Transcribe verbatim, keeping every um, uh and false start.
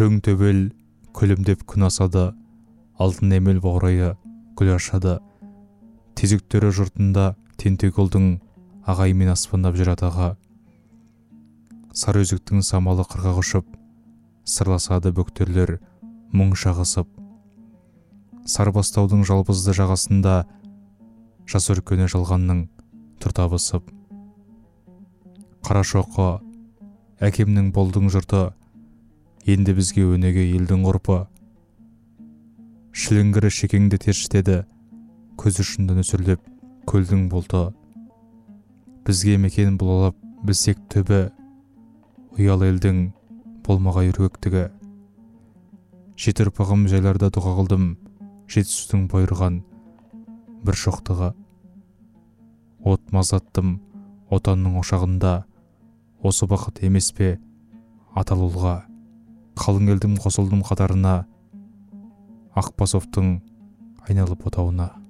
күрең төбел күлімдеп күн асады, алтын емел баурайы гүл ашады. Тезіктері жұртында тентек ұлдың ағаймен аспандап жүр атаға. Сары өзектің самалы қырға ұшып, сырласады бөктерлер мұң шағысып. Сарбастаудың жалбызды жағасында жас өркені жалғанның тұр табысып. Қарашоқы, әкемнің болдың жұрты, енді бізге өнеге елдің ғұрпы. Шіліңгірі шекеңді тершітеді, көз ұшында нөсірлеп көлдің болты. Бізге мекен бұлалап білсек түбі, ұялы елдің болмағай үргектігі. Жеті ұрпағым жайларда дұға қылдым, жетісудің бұйырған бір шоқтығы. От мазаттым отанның ошағында, осы бақыт емес пе аталулға. Қалың елдім қосылдым қатарына, Ақбасовтың айналып отауына.